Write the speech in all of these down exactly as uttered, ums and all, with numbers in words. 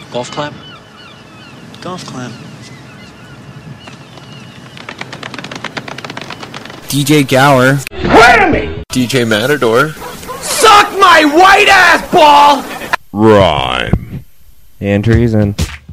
Golf clap? Golf clap. D J Gower. Wait a minute! D J Matador. Suck my white ass ball! Rhyme. And treason.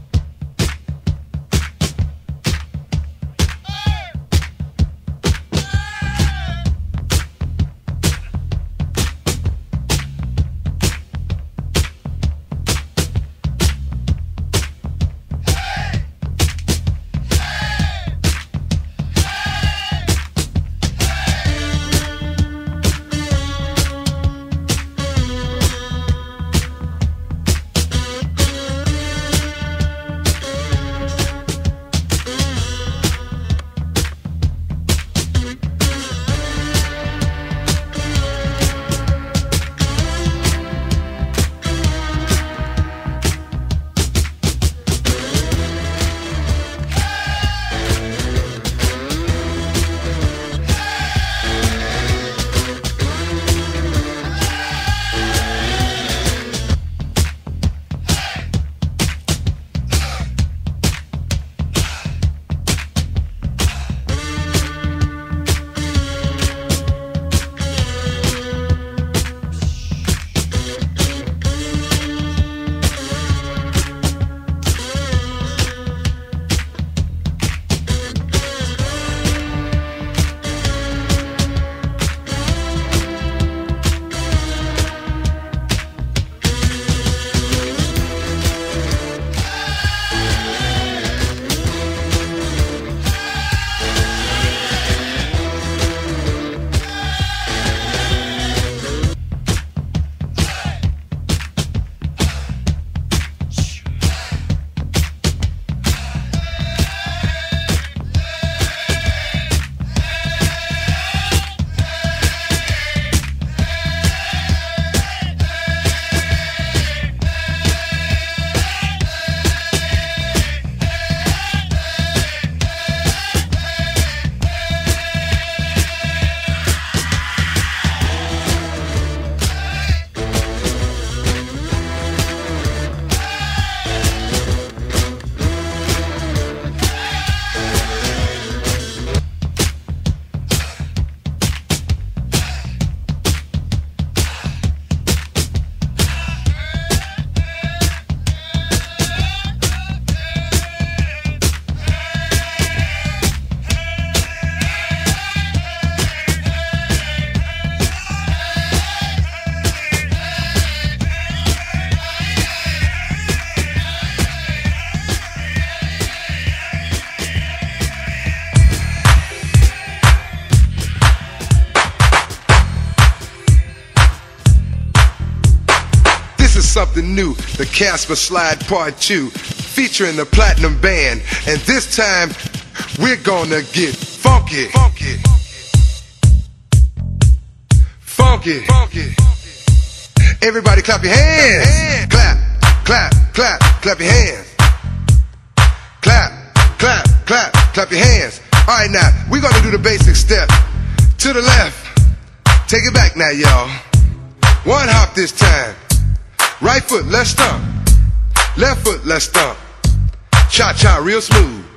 Something new, the Casper Slide Part two, featuring the Platinum Band, and this time we're gonna get funky, funky, funky, funky. Everybody, clap your hands. Clap, clap, clap, clap your hands. Clap, clap, clap, clap your hands. All right, now we're gonna do the basic step. To the left, take it back now, y'all. One hop this time. Right foot, let's stomp. Left foot, let's stomp. Cha-cha, real smooth.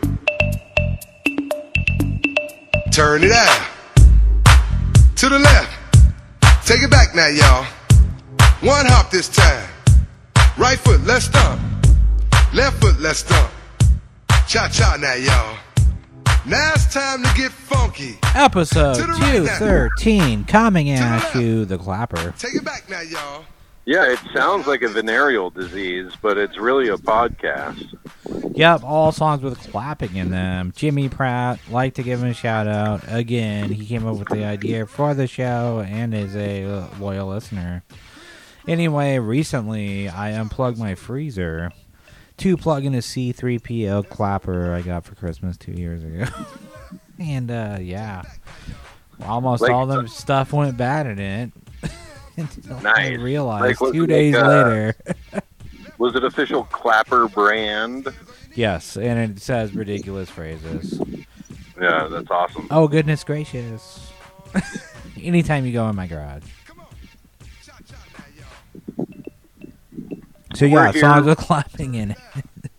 Turn it out. To the left. Take it back now, y'all. One hop this time. Right foot, let's stomp. Left foot, let's stomp. Cha-cha now, y'all. Now it's time to get funky. Episode two thirteen, coming at you, The Clapper. Take it back now, y'all. Yeah, it sounds like a venereal disease, but it's really a podcast. Yep, all songs with clapping in them. Jimmy Pratt, like to give him a shout out. Again, he came up with the idea for the show and is a loyal listener. Anyway, recently I unplugged my freezer to plug in a C three P O clapper I got for Christmas two years ago. and, uh, yeah. Almost like, all the stuff went bad in it. Until nice. I realized like, two days like, uh, later. Was it official Clapper brand? Yes, and it says ridiculous phrases. Yeah, that's awesome. Oh, goodness gracious. Anytime you go in my garage. So yeah, We're here. songs with clapping in it.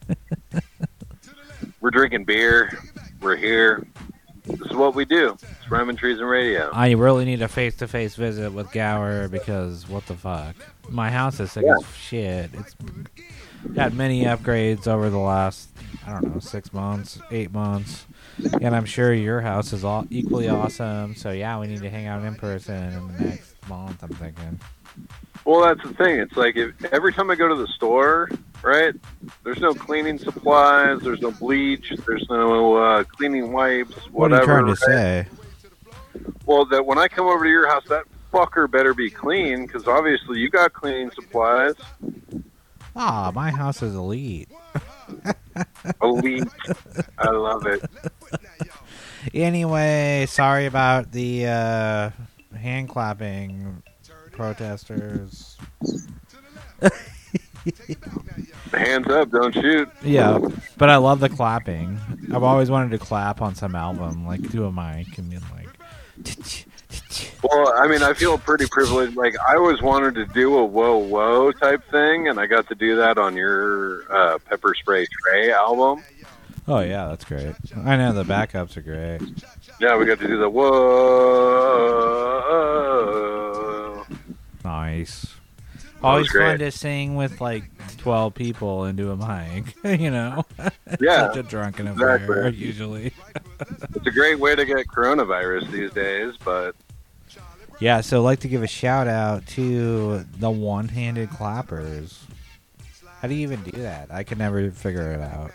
We're drinking beer. We're here. This is what we do. It's Rhyme and Treason Radio. I really need a face-to-face visit with Gower because what the fuck? My house is sick Yeah. as shit. It's had many upgrades over the last, I don't know, six months, eight months. And I'm sure your house is all equally awesome. So yeah, we need to hang out in person in the next month, I'm thinking. Well, that's the thing. It's like if, every time I go to the store, right, there's no cleaning supplies, there's no bleach, there's no uh, cleaning wipes, What whatever. are you trying to right? say? Well, that when I come over to your house, that fucker better be clean, because obviously you got cleaning supplies. Ah, my house is elite. Elite. I love it. Anyway, sorry about the uh, hand clapping protesters. Hands up, don't shoot. Yeah, but I love the clapping. I've always wanted to clap on some album, like do a mic and be like. Well, I mean, I feel pretty privileged. Like, I always wanted to do a whoa whoa type thing, and I got to do that on your uh, Pepper Spray Trey album. Oh yeah, that's great. I know the backups are great. Yeah, we got to do the whoa. Nice. was Always fun great. to sing with like twelve people into a mic. You know, Yeah, such a drunken affair exactly. usually. It's a great way to get coronavirus these days, but Yeah, so I'd like to give a shout out to the one-handed clappers. How do you even do that? I can never figure it out.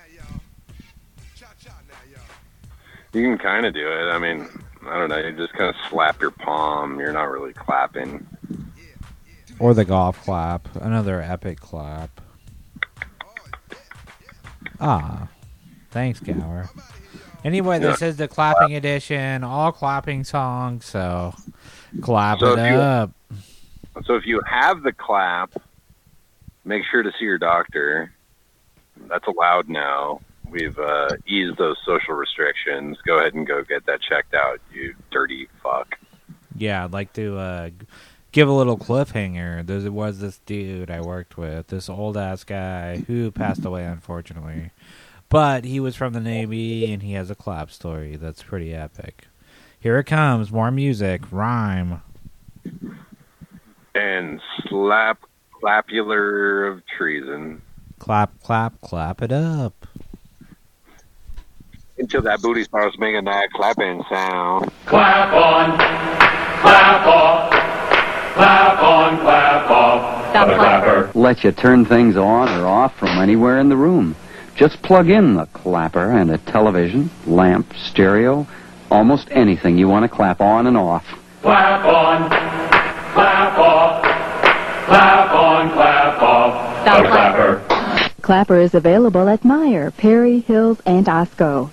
you can kind of do it. I mean, I don't know. You just kind of slap your palm. You're not really clapping. Or the golf clap. Another epic clap. Ah. Thanks, Gower. Anyway, this Yeah. is the clapping edition. All clapping songs, so clap So it if you- up. So if you have the clap, make sure to see your doctor. That's allowed now. We've uh, eased those social restrictions. Go ahead and go get that checked out, you dirty fuck. Yeah, I'd like to uh, give a little cliffhanger. There was this dude I worked with, this old-ass guy who passed away, unfortunately. But he was from the Navy, and he has a clap story that's pretty epic. Here it comes. More music. Rhyme. And slap clapular of treason. Clap, clap, clap it up. Until that booty starts making that clapping sound. Clap on, clap off, clap on, clap off. Stop The clapper. Let you turn things on or off from anywhere in the room. Just plug in the clapper and a television, lamp, stereo, almost anything you want to clap on and off. Clap on, clap off, clap on, clap off. Stop The clap. clapper. Clapper is available at Meyer, Perry, Hills, and Osco.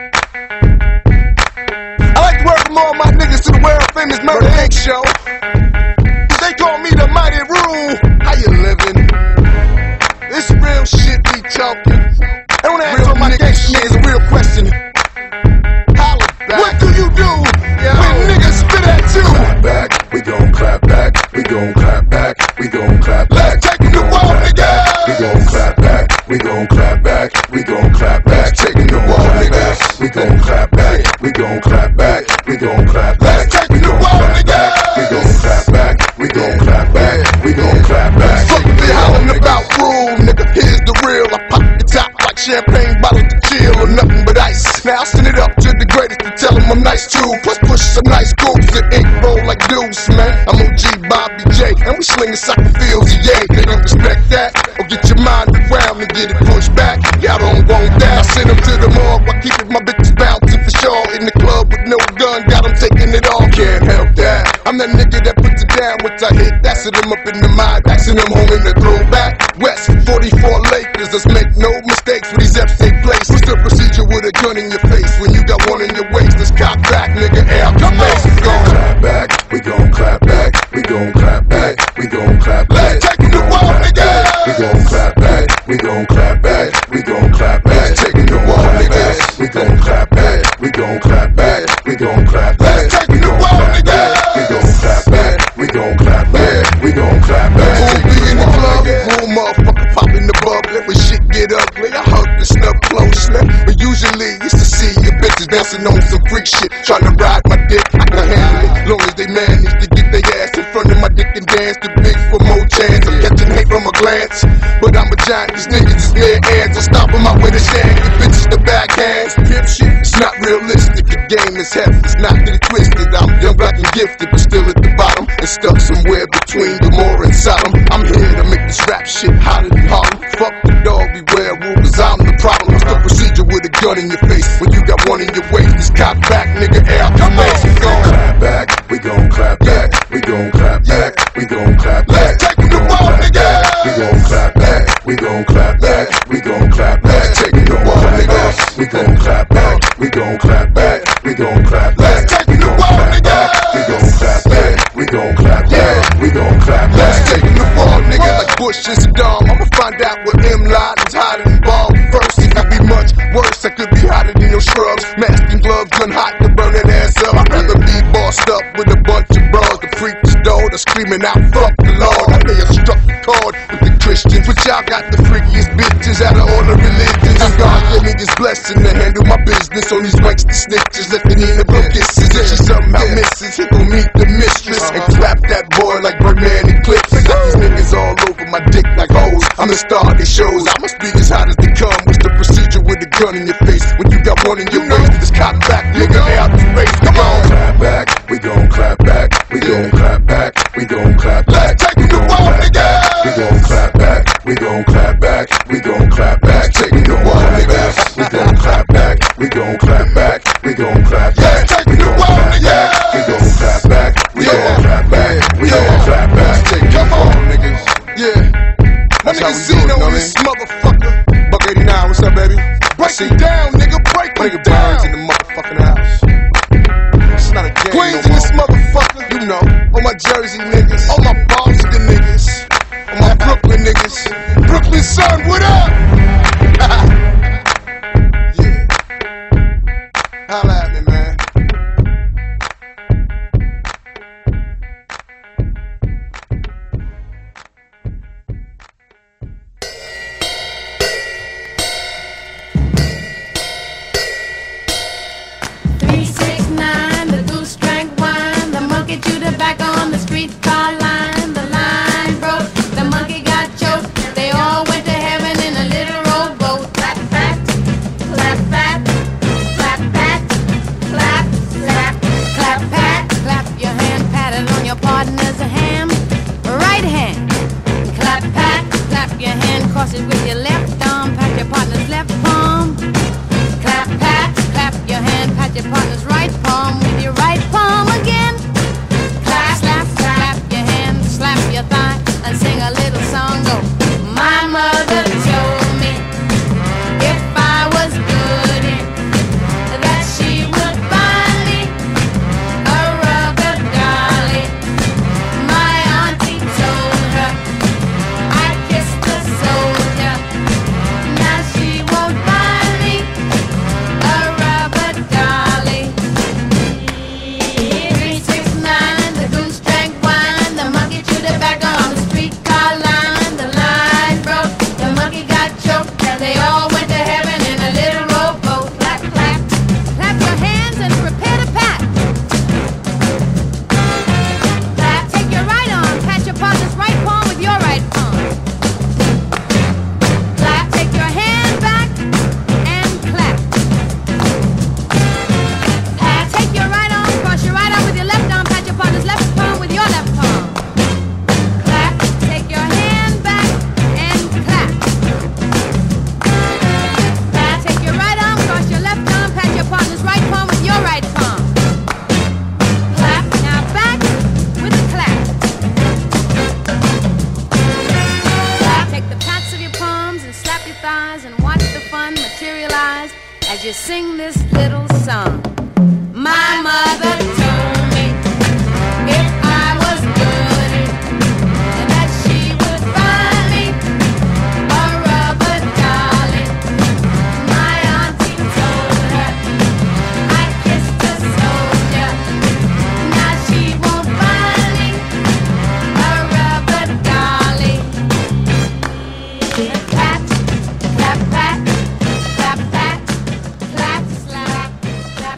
I like to welcome all my niggas to the world famous Murder Incorporated show. They call me the Mighty Rule. How you living? This real shit we talking. I wanna ask all my gangsta niggas a real question. Holla back. What do you do when niggas spit at you? Clap back, we gon' clap back. We gon' clap back. We gon' clap back. Let's take the wall, niggas. We gon' clap back. We gon' clap back. We gon' clap back. Taking the wall, niggas. We gon' clap back. We gon' clap back. We gon' clap back. Let's take the wall, niggas. We gon' clap back. We gon' clap back. We gon' clap back. Fuck they hollering about rule, nigga. Here's the real. I pop the top like champagne bottles to chill or nothing but ice. Now I send it up to the greatest to tell them I'm nice too. Plus push some nice scoops and ink roll like deuce, man. I'm O G Bobby J, and we slinging soccer fields, yeah. They don't respect that, or get your mind around and get it pushed back. Y'all don't want that. I send them to the morgue while keeping my bitches bouncing for sure. In the club with no gun, got them taking it all. Can't help that. I'm that nigga that puts it down once I hit. That's them up in the mind, axing them home in the throwback. West forty-four Lakers, let's make no mistakes when these F's take place. What's the procedure with a gun in your face when you got one in your waist? Let's cop back, nigga. Air, come on, we gon' clap back. We gon' clap back. We gon' clap back. We gon' clap back. Let's take the wall, nigga. We gon' clap back. We gon' clap back. We gon' clap back. Taking the wall, nigga. We gon' clap back. We gon' clap back. We gon' clap back. Let's take the wall, nigga. We gon' clap back. We gon' clap back. We gon' clap back. Who be in the club? Who motherfucker pop bouncing on some freak shit, trying to ride my dick. I can handle it, long as they manage to get their ass in front of my dick and dance the big for more chance. I'm catching hate from a glance, but I'm a giant. These niggas is bare hands. I'm stomping my way to shame. The bitches the backhands. Pimp shit, it's not realistic. The game is heavy, it's not get it twisted. I'm young, black, and gifted, but still at the bottom and stuck somewhere between Gomorrah and Sodom. I'm here to make this rap shit hotter than Harlem. Fuck the dog, beware rulers, I'm the problem. It's the procedure with a gun in your face when you got one in your waist. This cop back, nigga, air come on. We gon' clap back, we gon' clap back, we gon' clap back, we gon' clap back. Let's take it to war, nigga. We gon' clap back, we gon' clap back, we gon' clap back. Take it to war, nigga. We gon' clap back, we gon' clap back, we gon' clap back. Let's take it to war, nigga. We gon' clap back, we gon' clap back, we gon' clap back. Let's take it to war, nigga. Like Bush and Saddam, I'ma find out what M. Laden's hiding in ball. First, it could be much worse. I could be hotter than your scrubs. Mask and gloves, gun hot to burn that ass up. I'd rather be bossed up with a bunch of bras. The freak the door, the screaming out, fuck the Lord. I may have struck the chord with the Christians, but y'all got the freakiest bitches out of all the religions. And God gave me this blessing to handle my business on these gangsta snitches. Let the Nina blow kisses. If she somehow misses, he gon' meet the mistress and clap that boy like Birdman Eclipse. Got these niggas all over my dick like hoes. I'm the star of these shows. I must be as hot as they come. What's the procedure with a gun in your face when you got one in your waist? This cop back, nigga, out the race. Come on, clap back, we gon' clap back, we gon' clap back, we gon' clap back. Take it to war, nigga. We gon' clap back, we gon' clap back, we gon' clap back. Take it to war, nigga. We gon' clap back, we gon' clap back, we gon' clap back. Take it to war, nigga. We gon' clap back, we gon' clap back, we gon' clap back. Come on, niggas. Yeah. My nigga Zeno, this motherfucker. Buck eighty-nine, what's up, baby? Break it down, nigga, break it down. Birds in the motherfucking house. It's not a game. Queens in this motherfucker, you know. All my Jersey niggas, all my Boston niggas, all my Brooklyn niggas. Brooklyn son, what up? Yeah. Holla at me, man. three six nine, the goose drank wine, the monkey chewed tobacco on the streetcar line, the line broke, the monkey got choked, they all went to heaven in a little rowboat. Clap back, clap back, clap back, clap, clap, clap back, clap your hand, pat it on your partner's hand, right hand, clap back, clap your hand, cross it with your left arm, pat your partner's left palm, clap pat, clap your hand, pat your partner's right palm with your right palm again. Clap, slap, slap your hand, slap your thigh, and sing a little song. Go. My mother told me if I was good in, that she would buy me a rubber dolly. My auntie told her I kissed a soldier. Now she won't buy me a rubber dolly. Three six nine, the goose drank wine, the monkey chewed tobacco on the streetcar line, the line broke, the monkey got choked, and they all went to heaven in a little rowboat. Clap, clap, clap your hands and prepare to pat. Clap, take your right arm, pat your partner's right palm with your right palm. Clap, take your hand back and clap. Pat, take your right arm, cross your right arm with your left arm, pat your partner's left palm with your left palm. Clap, take your hand back and clap. Pat, take your right arm, cross your left arm, pat your partner's right palm with your right palm. Clap, now back with a clap. Clap, take the pats of your palms and slap your thighs and watch the fun materialize as you sing this little song. My mother told me if I was good, that she would buy me a rubber dolly. My auntie told her I kissed a soldier. Now she won't buy me a rubber dolly. Clap, clap, clap, clap, clap, clap, slap, clap,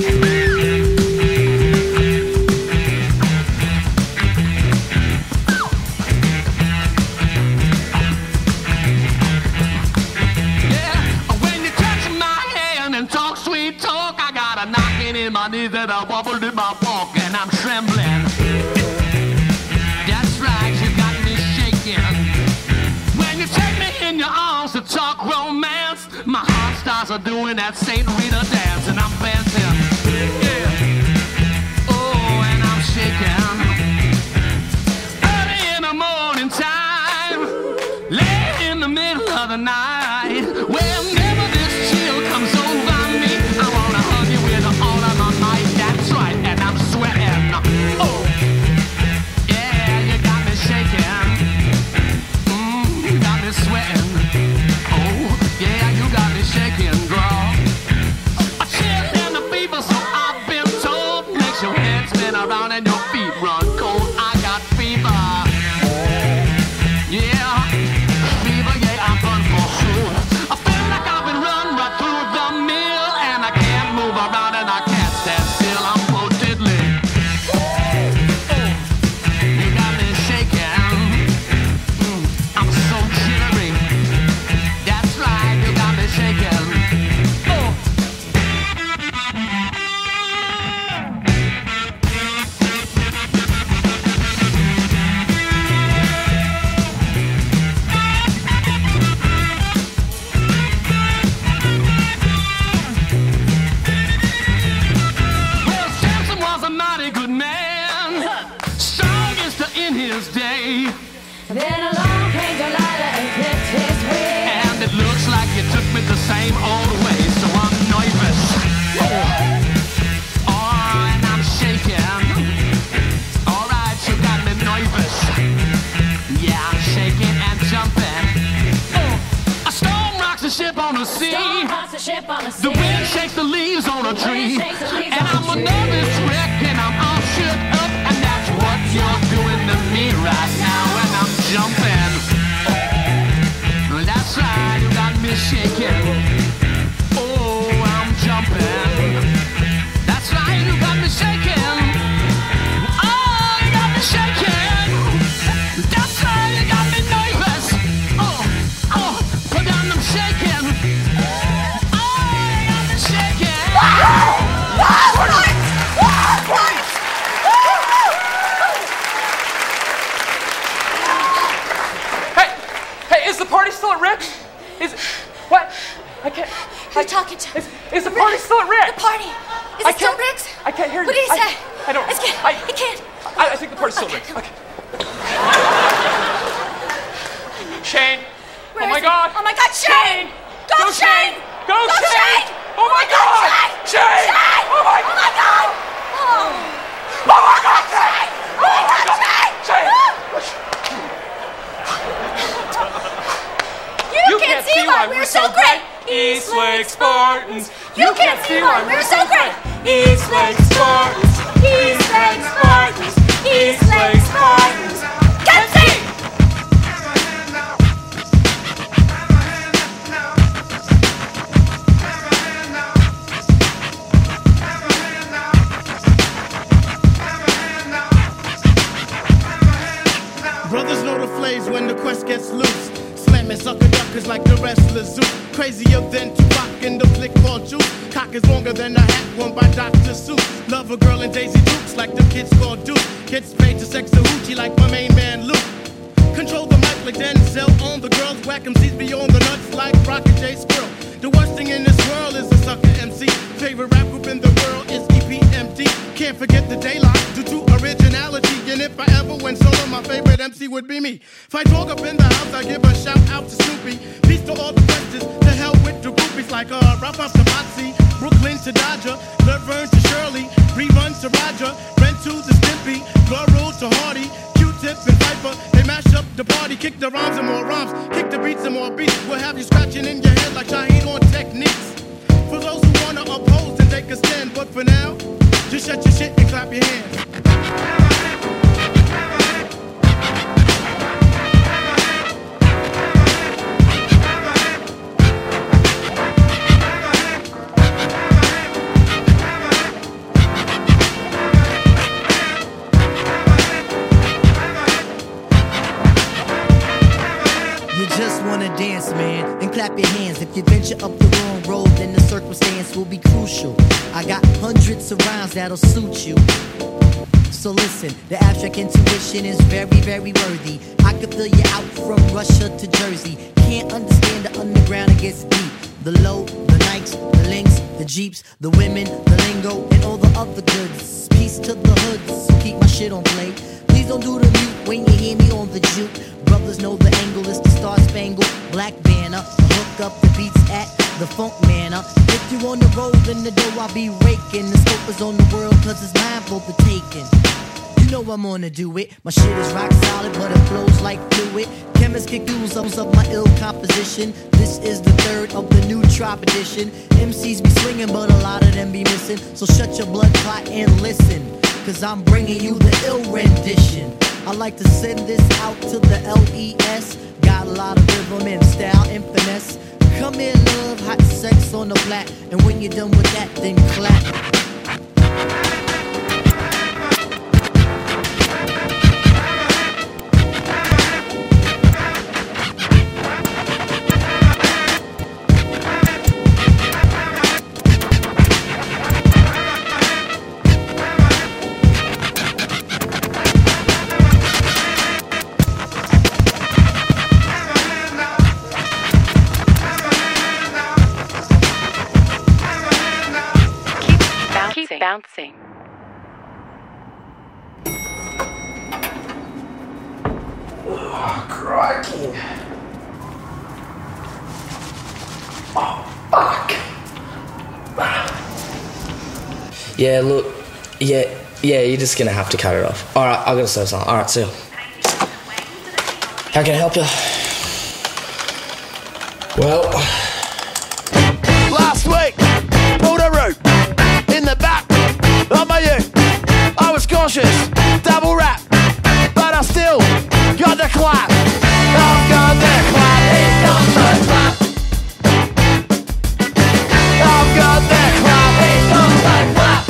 in my knees and I wobbled in my walk and I'm trembling. That's right, you got me shaking. When you take me in your arms to talk romance, my heart starts a doing that Saint Rita dance and I'm dancing. Yeah. Oh, and I'm shaking. Early in the morning time, late in the middle of the night, whenever this chill comes over me, I wanna hug you with all of my might. That's right, and I'm sweating. Oh, yeah, you got me shaking. Mm, you got me sweating. Oh, yeah, you got me shaking, girl. A chill and a fever, so I've been told, makes your head spin around and your feet run cold. I got fever. Yeah, fever, yeah, I'm uncontrolled. I feel like I've been run right through the mill, and I can't move around and I can't stand still. I'm so diddly. You got me shaking. Mm, I'm so jittery. That's right, you got me shaking. Oh. Well, Samson was a mighty good man, strongest in his day. Then along came Delilah and clipped his wig. And it looks like you took me the same old way, so I'm nervous. Oh, and I'm shaking. All right, you got me nervous. Yeah, I'm shaking and jumping. Oh, a storm rocks the ship on the sea. Storm rocks the ship on the sea. The wind shakes the leaves on a tree. shakes the leaves And on I'm the a tree. nervous wreck and I'm all shook up. And that's what you're doing to me right now. And I'm jumping. That's right, you got me shaking. Oh, I'm jumping. That's right, you got me shaking. Oh, you got me shaking. That's right, you got me nervous. Oh, oh, but I'm shaking. Oh, you got me shaking. Hey, hey, is the party still at Rick's? Is what? I can't. Who are you talking to? Is, is the party still at Rick's? The party. Is I it still can't- Rick's? I can't hear What you. did he I- say? I don't. It's can't. I, It can't. I, I think the party's still at Rick's. Okay. Shane. Where oh my is he? God. Oh my God, Shane! Go, Go, Shane! Go, Go, Shane! Shane! Oh my God! Shane! Shane! Oh my Oh my God! Oh. Oh my God! Shane! Oh my God, Shane! Shane! You, can't, see why we're so great! East Lake Spartans. You can't see why we're so great! East Lake Spartans! East Lake Spartans! East Lake Spartans! Can't see! Brothers know the flames when the quest gets loose. Slamming sucker duckers like the wrestler Zeus. Crazier than Tupac in the flick called Juice. Cock is longer than a hat worn by Doctor Seuss. Love a girl in Daisy Dukes like the kids called Duke. Kids paid to sex a hoochie like my main man Luke. Control the mic like Denzel on the girls. Whack 'em Z's beyond the nuts like Rocket J Squirrel. The worst thing in this world is a sucker M C. Favorite rap group in the world is E P M D. Can't forget the daylight due to originality. And if I ever went solo, my favorite M C would be me. If I talk up in the house, I give a shout out to Snoopy. Peace to all the questions. To hell with the groupies like uh, Ralph up to Moxie, Brooklyn to Dodger, Laverne to Shirley, Rerun to Roger, Brent to the Stimpy, Laurel to Hardy, Q-Tip and Viper. They mash up the party, kick the rhymes and more rhymes, kick the beats and more beats. We'll have you scratching in your head like Shaheed on Techniques. For those who wanna oppose and take a stand, but for now, just shut your shit and clap your hands. road, then the circumstance will be crucial. I got hundreds of rhymes that'll suit you. So listen, the abstract intuition is very, very worthy. I could fill you out from Russia to Jersey. Can't understand the underground, it gets deep. The low, the Nikes, the links, the Jeeps, the women, the lingo, and all the other goods. Peace to the hoods, so keep my shit on play. Please don't do the mute when you hear me on the juke. Brothers know the angle is the Star Spangled Black Banner. Hook up the beats at the funk manner. If you on the road, in the dough I'll be raking. The scope is on the world, cause it's mine for the taking. You know I'm gonna do it. My shit is rock solid, but it flows like fluid. Chemists get use of my ill composition. This is the third of the new Trop edition. M Cs be swinging, but a lot of them be missing. So shut your blood clot and listen, cause I'm bringing you the ill rendition. I like to send this out to the L E S. Got a lot of rhythm and style and finesse. Come here, love, hot sex on the flat. And when you're done with that, then clap. Bouncing. Oh, crikey. Oh, fuck. Yeah, look. Yeah, yeah, you're just gonna have to cut it off. Alright, I gotta say something. Alright, see ya. How can I help you? Well, last week, pulled a root in the back of my ute. I was cautious, double rap, but I still got the clap. I've got the clap, it's got the clap. I've got the clap, it's got the clap.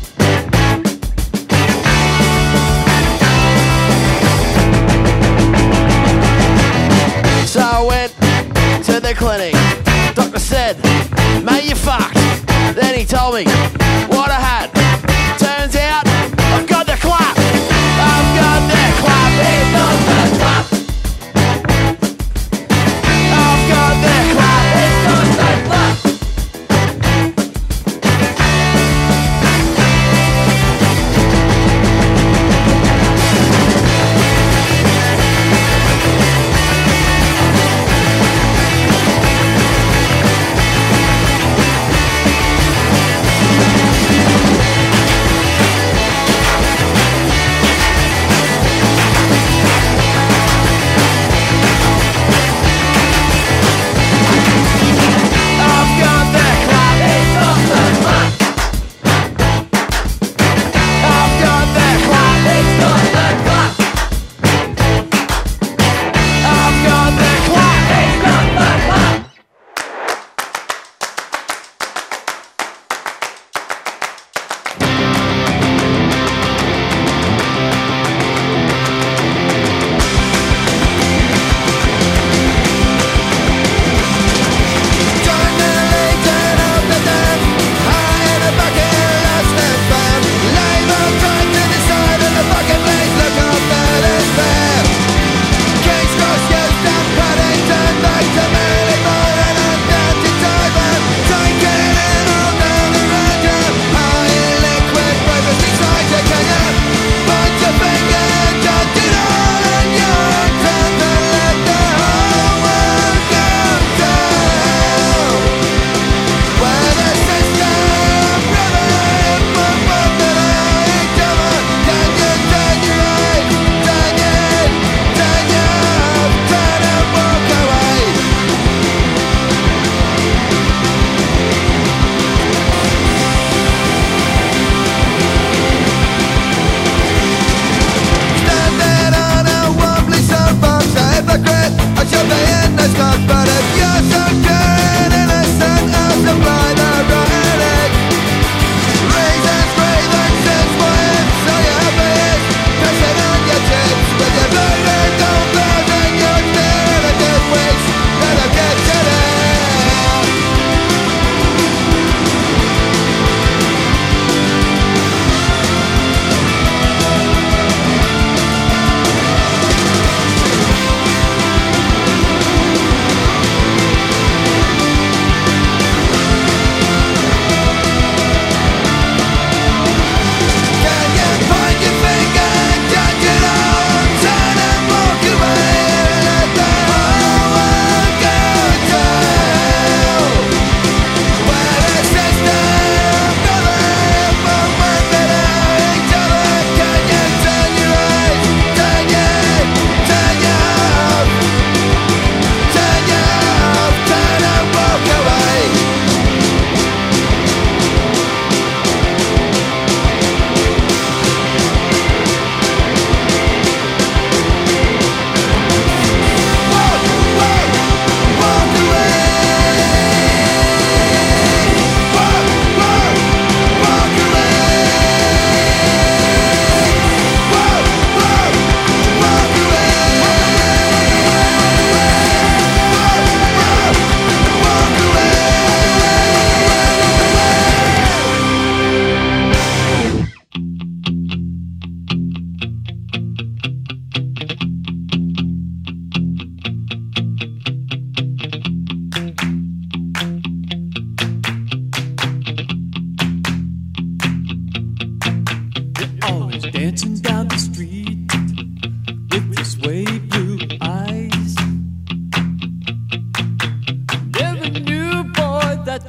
So I went to the clinic. Doctor said, mate, you fucked. Then he told me what I had. Turns out I've got the clap. I've got the clap. It's got the clap. I've got the clap. It's got the clap.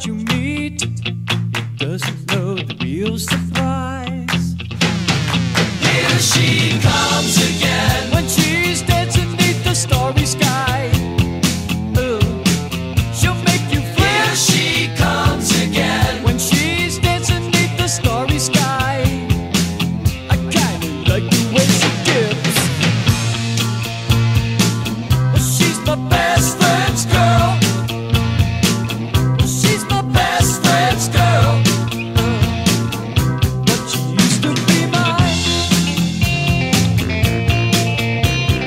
you meet, it doesn't know the real surprise. Here she comes again when she's dancing beneath the starry sky. Ooh, she'll make you feel. Here she comes again when she's dancing beneath the starry sky. I kinda like the way she dips. She's my best friend's girl. She's my best friend's girl. But she used to be mine.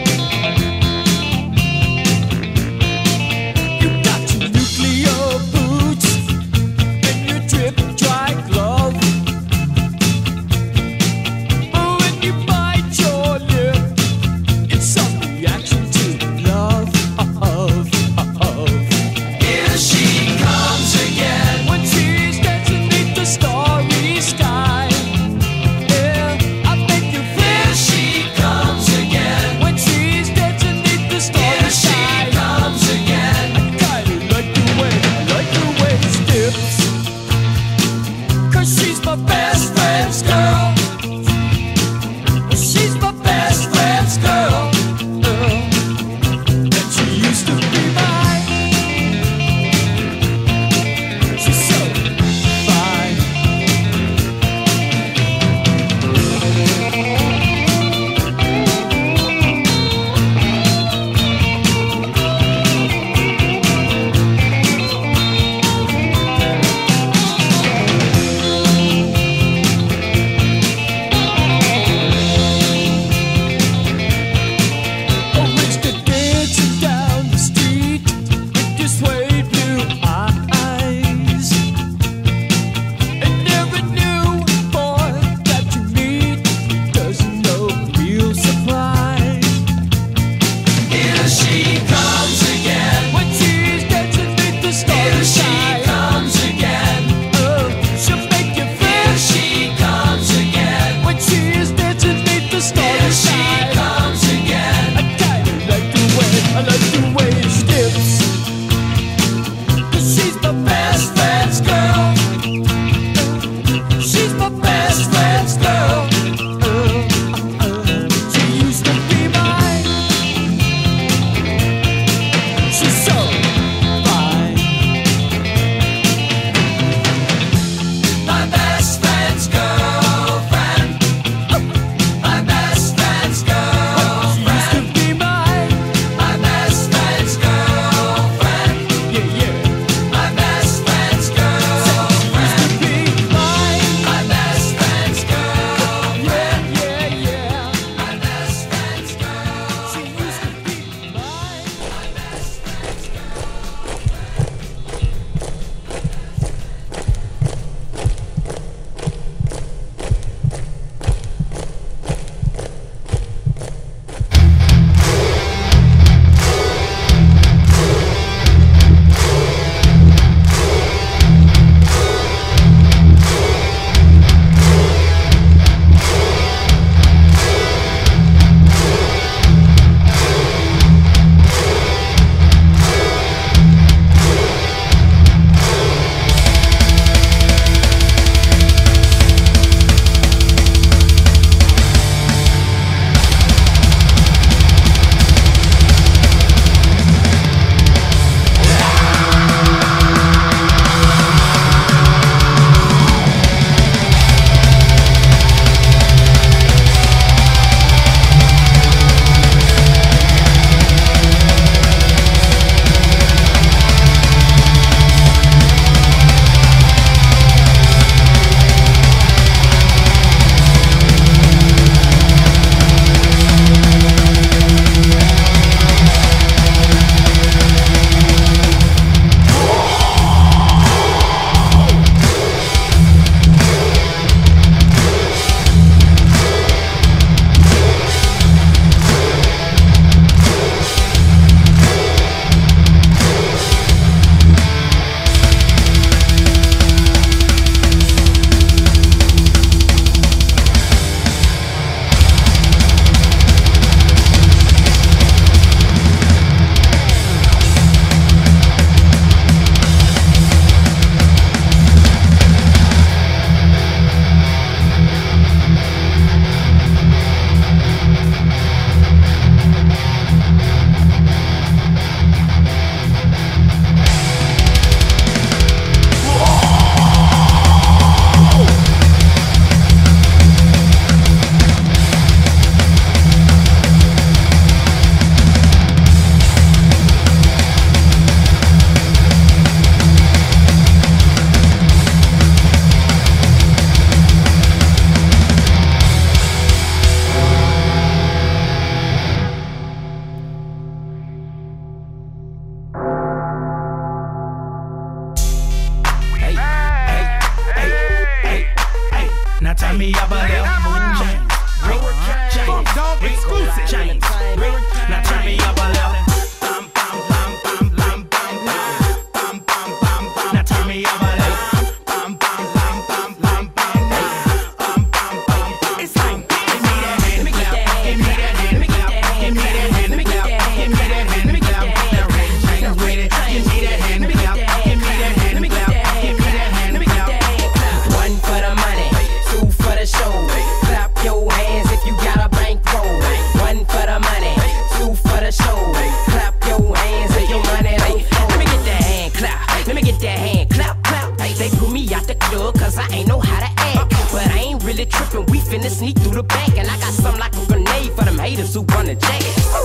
Now turn me up a little. James, Rick, James, Dog exclusive. James, Rick. Now turn me up a little. Bum, bum, bum, bum, bum, bum, bum, bum, bum, bum, bum. Now turn me up a little. Bum, bum, bum, bum, bum, bum, bum, bum, bum, bum. It's like give me that hand clap, give me that hand clap, give me that hand clap, give me that hand clap. Now Rick James with it, give me that hand clap, give me that hand clap, give me that hand clap. One for the money, two for the show. Clap your hands if you got a bankroll. One for the money, two for the show. Clap your hands if your money don't fold. Let me get that hand clap, let me get that hand clap, clap. They put me out the club cause I ain't know how to act. But I ain't really tripping, we finna sneak through the back. And I got something like a grenade for them haters who wanna jack.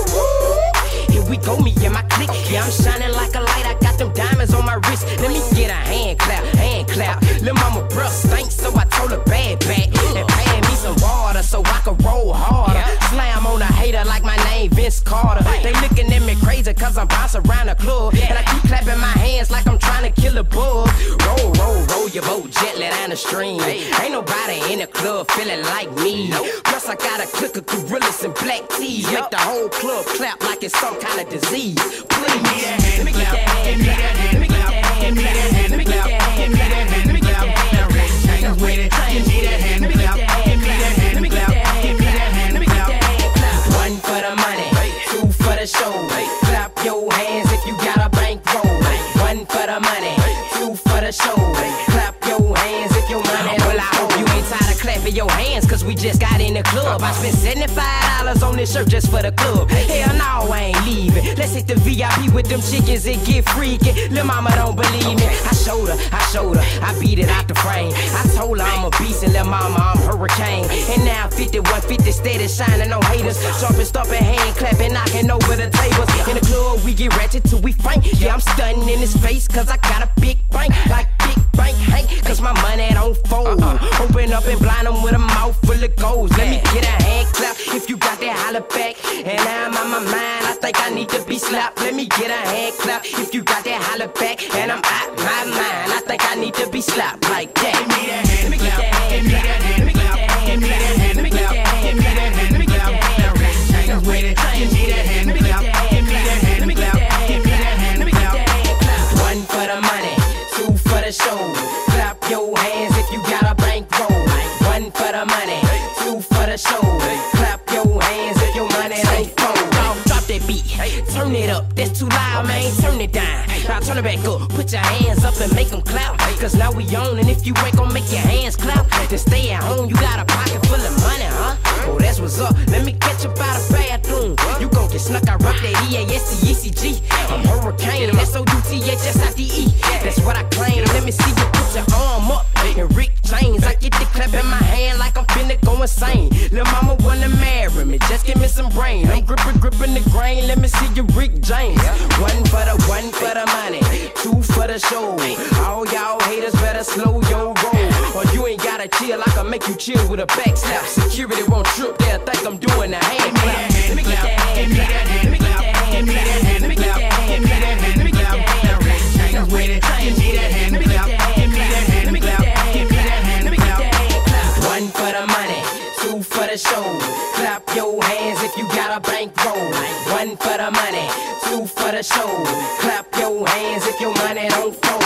Here we go, me and my clique. Yeah, I'm shining like a light, I got them diamonds on my wrist. Let me get a hand clap, hand clap. Lil' mama breath stinks, so I told her bad back. And pay me some water so I can roll harder. Slam on a hater like my name Vince Carter. They looking at me crazy cause I'm bouncing around the club. And I keep clapping my hands like I'm trying to kill a bug. Roll, roll, roll your boat gently down the stream. Ain't nobody in the club feeling like me. Plus I got a clique of gorillas and black tees. Make the whole club clap like it's some kind of disease. Please, let me get that hand clap. Let me get that hand clap. Let me get that hand clap. Let me get that hand clap. Now with it, give me that hand clap. Give me that hand clap. Give me that hand clap. One for the money, two for the show. Clap your hands if you got a bankroll. One for the money, two for the show. Clap your hands if your money don't. Well, I hope you ain't tired of clapping your hands cause we just got in the club. I spent seventy-five dollars on this shirt just for the club. Hell no, I ain't leaving. Let's hit the V I P with them chickens and get freaky. Lil' mama don't believe me. I showed her, I showed her, I beat it out the frame. I told her I'm a beast and lil' mama I'm hurricane. And now fifty-one fifty steady shining on haters. Jumping, stomping, hand clapping, knocking over the tables. In the club we get ratchet till we faint. Yeah, I'm stunning in his face cause I got a big bank. Like big bank Hank cause my money don't fold. Open up and blind them with a mouth full of gold. Let me get a hand clap if you got that holler back. And I'm on my mind, I think I need to be slapped. Let me get a hand clap if you got that holler back. And I'm out my mind, I think I need to be slapped like that. Give me that hand, let me get that hand clap. Let me get that hand, give me that hand, let me get that hand, give me that hand, let me get that hand. Now Rick James with it, give me that hand clap. Give me that hand clap. Give me that hand clap. One for the money, two for the show. Clap your hands if you got a bankroll. One for the money, two for the show. Clap your hands if your money don't fold. Drop that beat, turn it up, that's too loud, man, turn it down. Now turn it back up, put your hands up and make them clap. Cause now we on, and if you ain't gon' make your hands clap, then stay at home, you got a pocket full of money, huh? Oh, that's what's up, let me catch you by the bathroom. You gon' get snuck, I rock that E A S T E C G. I'm hurricane, S O U T H S I D E. That's what I claim, let me see you put your arm up. And Rick James, I get the clap in my hand like I'm finna go insane. Lil' mama wanna marry me, just give me some brain. I'm gripping, gripping the grain, let me see you Rick James. One for the, one for the money, two for the show. All y'all haters better slow your roll. Or you ain't gotta chill, I can make you chill with a back slap. Security won't trip, they'll think I'm doing a hand clap. Let me get that hand clap, let me get that hand clap. Let me get that hand clap, let me get that hand clap. Now with it, give me that hand clap. Give me that hand clap. Give me that hand clap. One for the money, two for the show. Clap your hands if you got a bankroll. One for the money, two for the show. Clap your hands if your money don't fold.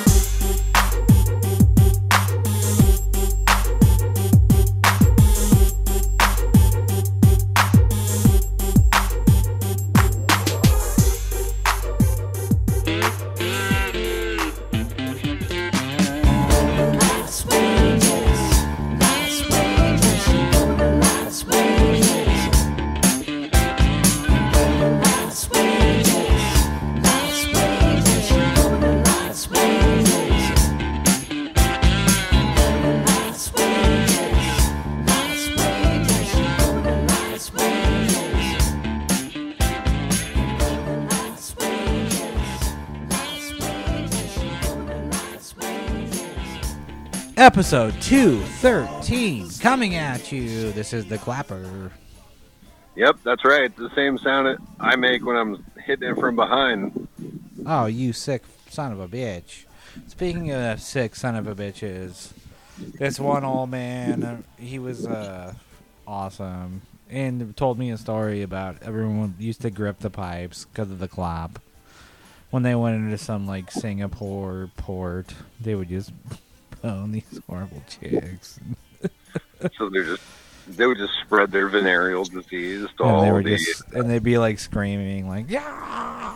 Episode two thirteen coming at you. This is the Clapper. Yep, that's right. It's the same sound I make when I'm hitting it from behind. Oh, you sick son of a bitch. Speaking of sick son of a bitches, This one old man, uh, he was uh, awesome, and told me a story about everyone used to grip the pipes because of the clap. When they went into some like Singapore port, they would just bone these horrible chicks. So they're just they would just spread their venereal disease to and all they were the. just, and they'd be like screaming, like yeah,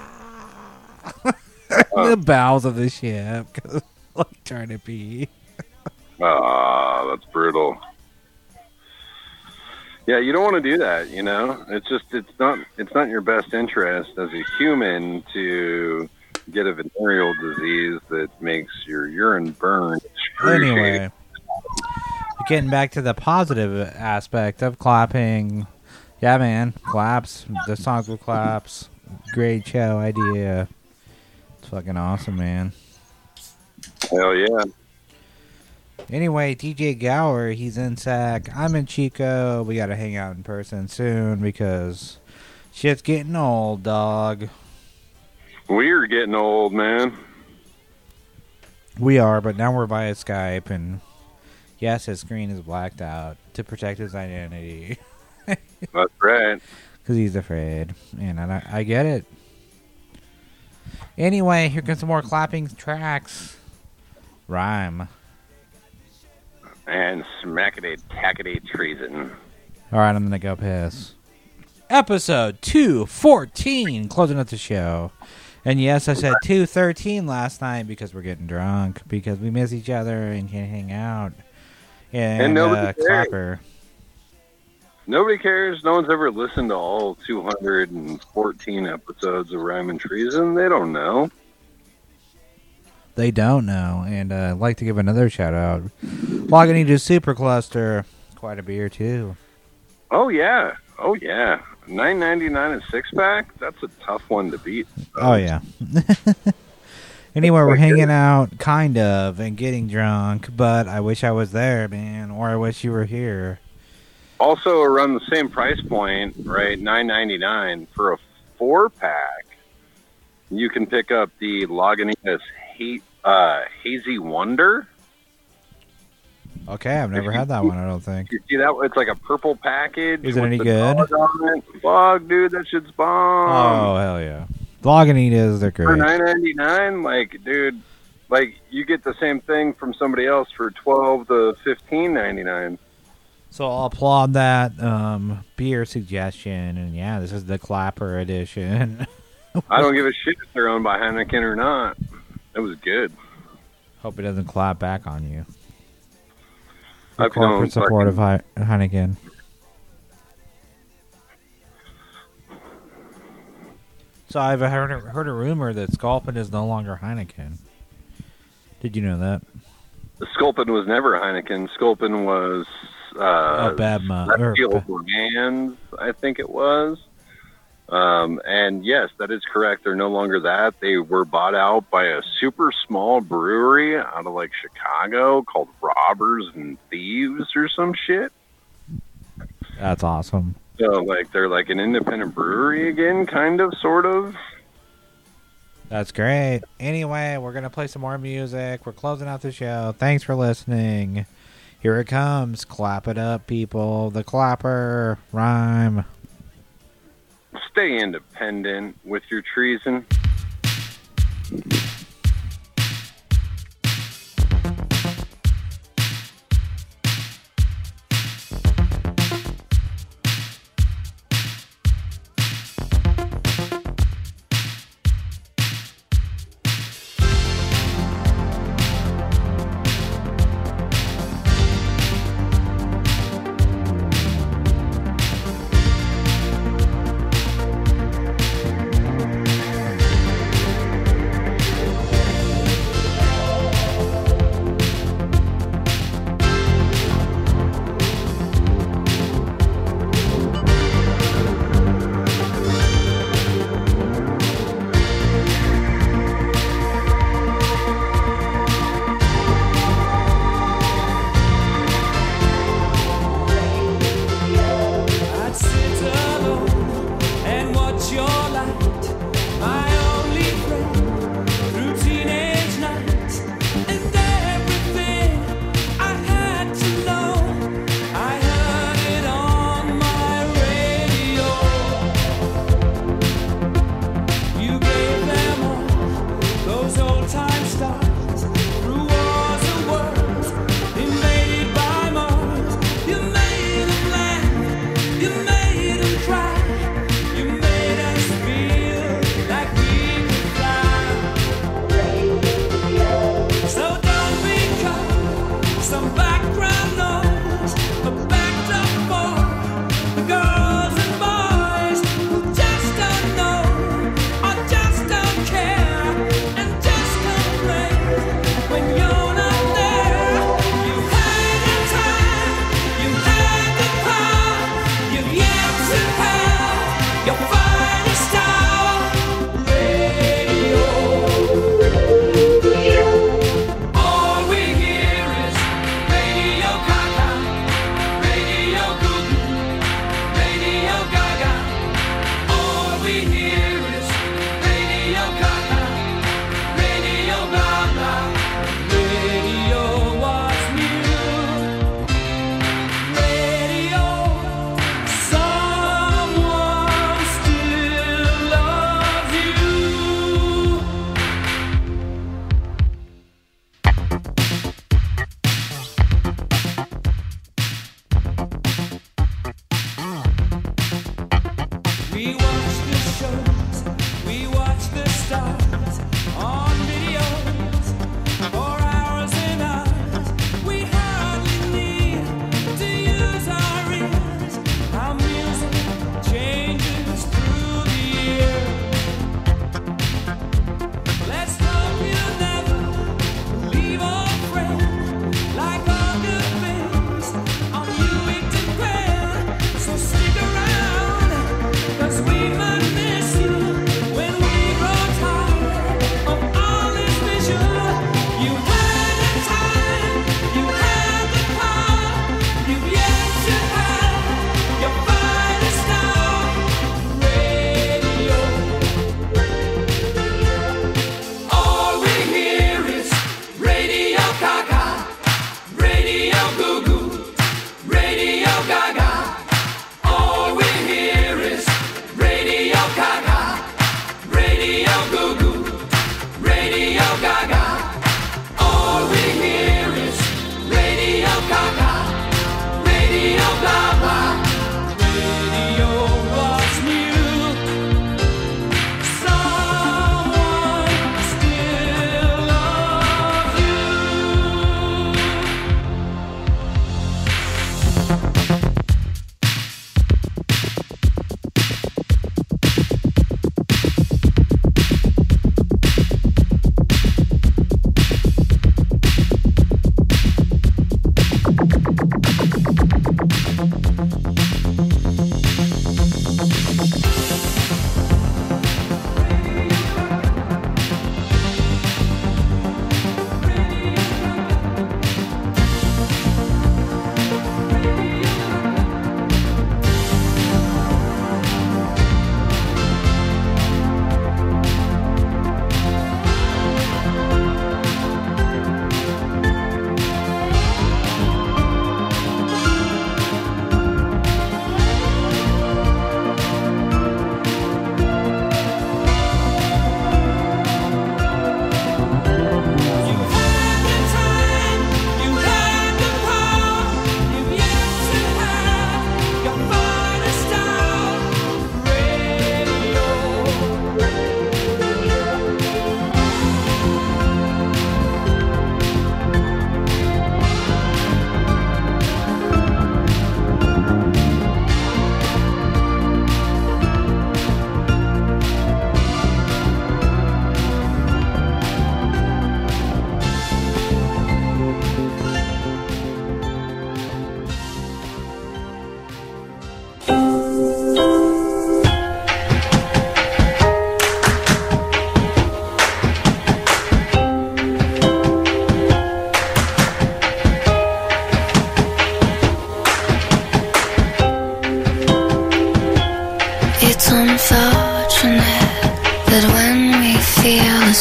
Uh. the bowels of the ship, 'cause, like trying to pee. Ah, that's brutal. Yeah, you don't want to do that, you know? It's just it's not it's not in your best interest as a human to get a venereal disease that makes your urine burn. Anyway, getting back to the positive aspect of clapping. Yeah, man, claps. The songs with claps. Great show idea. It's fucking awesome, man. Hell yeah. Anyway, D J Gower, he's in Sac. I'm in Chico. We gotta hang out in person soon because shit's getting old, dog. We're getting old, man. We are, but now we're via Skype, and yes, his screen is blacked out to protect his identity. That's right. Because he's afraid, and I, I get it. Anyway, here comes some more clapping tracks. Rhyme. And smackety tackety treason. All right, I'm gonna go piss. Episode two fourteen, closing up the show. And yes, I said two thirteen last night because we're getting drunk, because we miss each other and can't hang out. And, And nobody uh, cares. Clapper. Nobody cares. No one's ever listened to all two hundred fourteen episodes of Rhyme and Treason. They don't know. They don't know. And uh, I'd like to give another shout out. Lagunitas Supercluster. Quite a beer, too. Oh, yeah. Oh, yeah. nine ninety-nine a six-pack? That's a tough one to beat. Oh, yeah. Anyway, we're hanging out, kind of, and getting drunk, but I wish I was there, man, or I wish you were here. Also, around the same price point, right, nine ninety-nine for a four-pack, you can pick up the Lagunitas ha- uh, Hazy Wonder. Okay, I've never had that one, I don't think. You see that? It's like a purple package. Is it with any the good? dog on it. Fuck, dude, that shit's bomb. Oh, hell yeah. Lagunitas, they're For great. nine ninety-nine, like, dude, like, you get the same thing from somebody else for twelve to fifteen ninety-nine. So I'll applaud that um, beer suggestion, and yeah, this is the Clapper edition. I don't give a shit if they're owned by Heineken or not. It was good. Hope it doesn't clap back on you. I The corporate don't support of He- Heineken. So I've heard a, heard a rumor that Sculpin is no longer Heineken. Did you know that? Sculpin was never Heineken. Sculpin was uh, Oh, Badma- or Steel Ba- Brands, I think it was. Um, and yes, that is correct. They're no longer that. They were bought out by a super small brewery out of like Chicago called Robbers and Thieves or some shit. That's awesome. So like they're like an independent brewery again, kind of, sort of. That's great. Anyway, we're going to play some more music. We're closing out the show. Thanks for listening. Here it comes. Clap it up, people. The Clapper. Rhyme. Stay independent with your treason.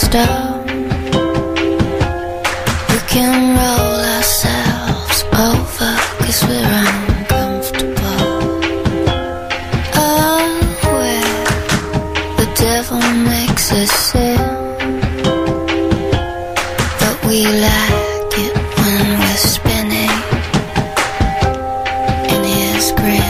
stone. We can roll ourselves over, cause we're uncomfortable. Oh, where the devil makes us sin, but we like it when we're spinning in his grin.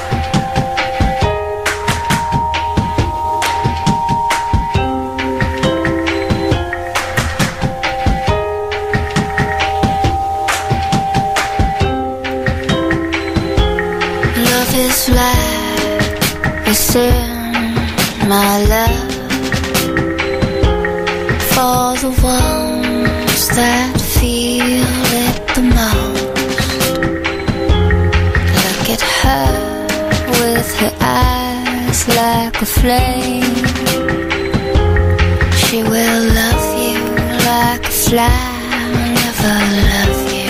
Is like a sin, my love, for the ones that feel it the most. Look at her with her eyes like a flame. She will love you like a fly, never love you.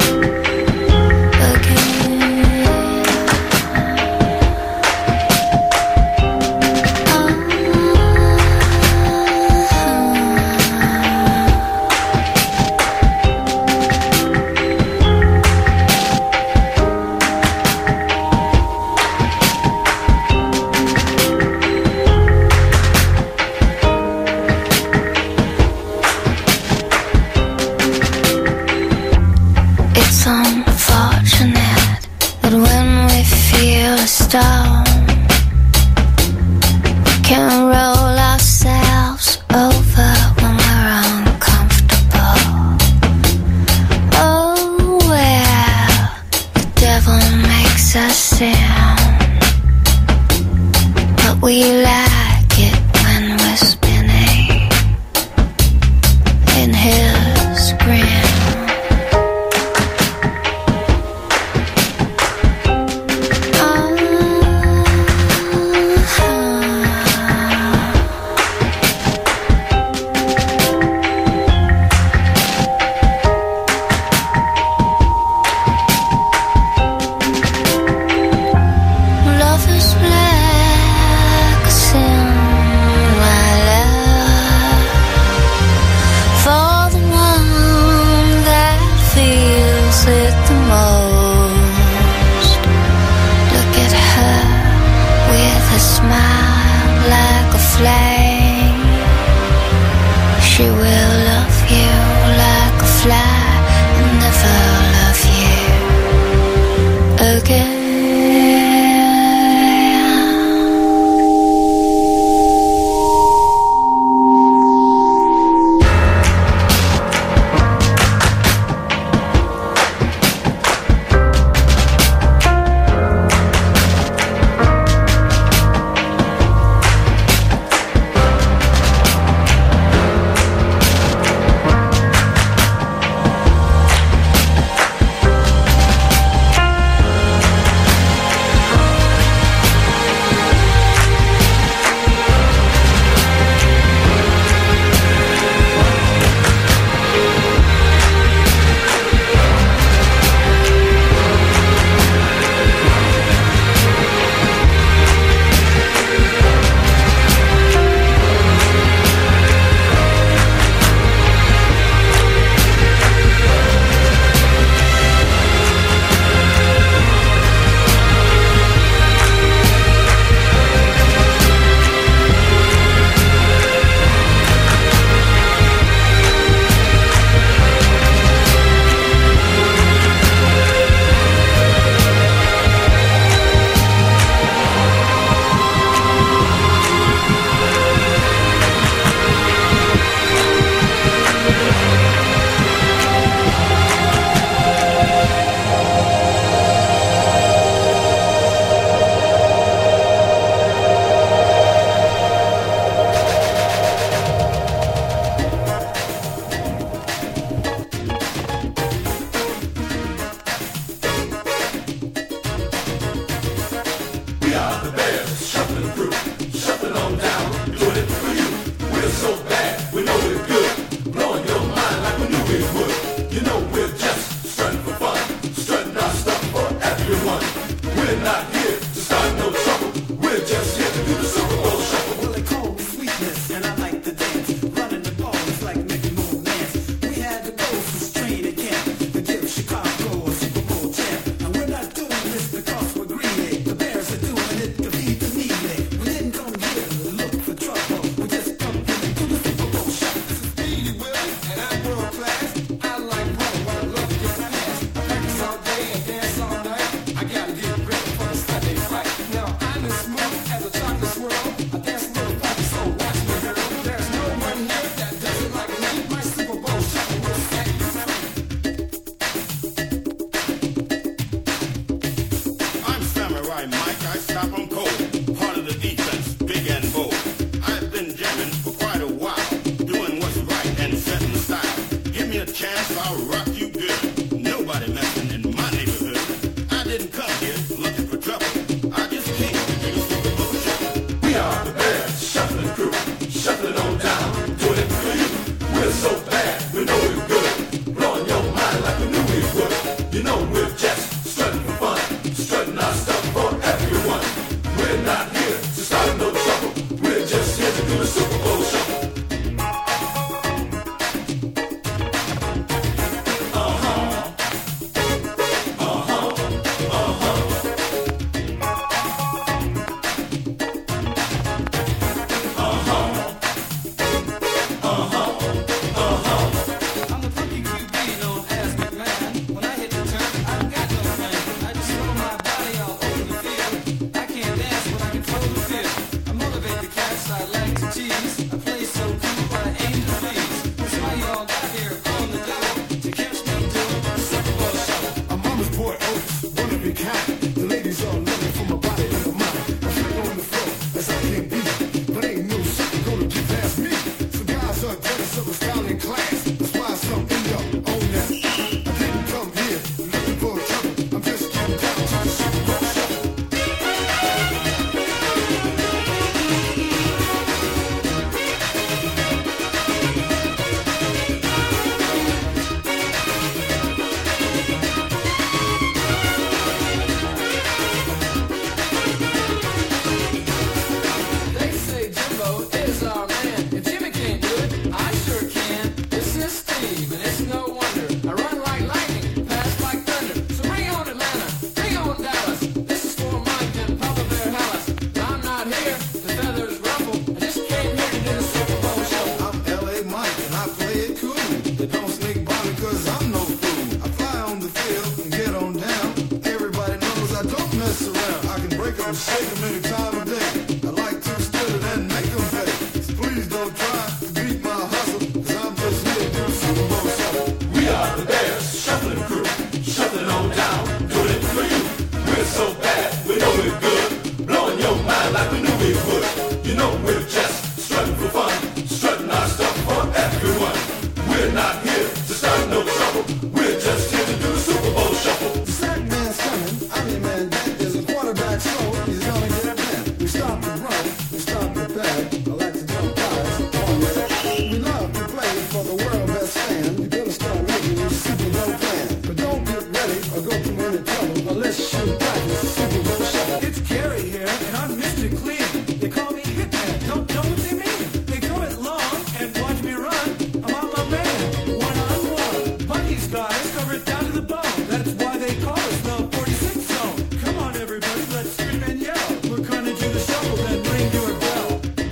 It's unfortunate that when we feel a storm, we can roll ourselves over when we're uncomfortable. Oh, well, the devil makes us sound, but we like it when we're spinning in his grin. to shake 'em any time of day. I like to split it and make 'em pay. So please don't try to beat my hustle, 'cause I'm just here to do Super Bowl shuffle. We are the Bears Shuffling Crew, shuffling on down, doing it for you. We're so bad, we know we're good, blowing your mind like we knew we would. You know we're just strutting for fun, strutting our stuff for everyone. We're not here to start no trouble, we're just here to do the Super Bowl shuffle. The sack man's coming, I'm your man Dan. There's a quarterback slow, he's gonna get a man. We stop the run, we stop the bag. I like to jump guys on the we love to play for the world best fan. You better start making your Super Bowl plan. But don't get ready or go through any trouble unless you practice the Super Bowl shuffle. It's Gary here, and I'm Mister Clean. They call me Hitman, don't know what they mean. They throw it long and watch me run. I'm on my man, one on one. But these guys cover it down to the bone. That's why they call us the forty-six zone. Come on, everybody, let's scream and yell. We're gonna do the shuffle, then ring your bell.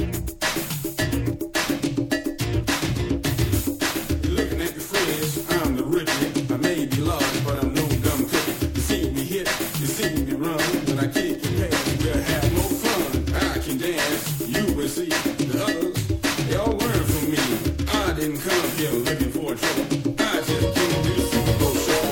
You're looking at your friends, I'm the Richie. I may be lost, but I'm no dumb cookie. You see me hit, you see me run. When I kick your head, we'll have more fun. I can dance, you will see. The others, they all learn from me. I didn't come here looking for trouble. I just came to do the Super Bowl show.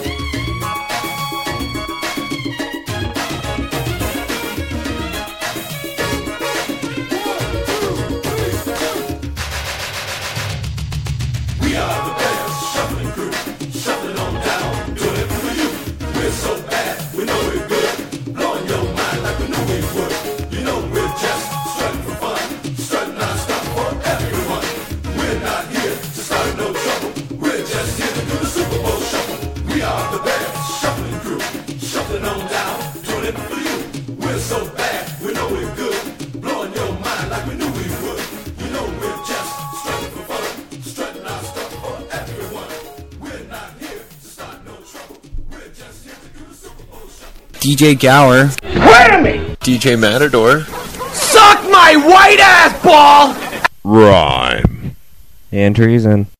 We are the Bears Shuffling Crew, shuffling on down, doing it for you. We're so bad, we know we're good, blowing your mind like we knew we would. You know we're just strutting for fun, strutting our stuff for everyone. We're not here to start no trouble, we're just here to do the Super Bowl shuffle. We are the Bears Shuffling Crew, shuffling on down, doing it for you. We're so bad, we know we're good, blowing your mind like we knew we would. You know we're just strutting for fun, strutting our stuff for everyone. We're not here to start no trouble, we're just here to do the Super Bowl shuffle. D J Gower. Wait a minute! D J Matador. Suck my white ass ball! Rhyme. And treason.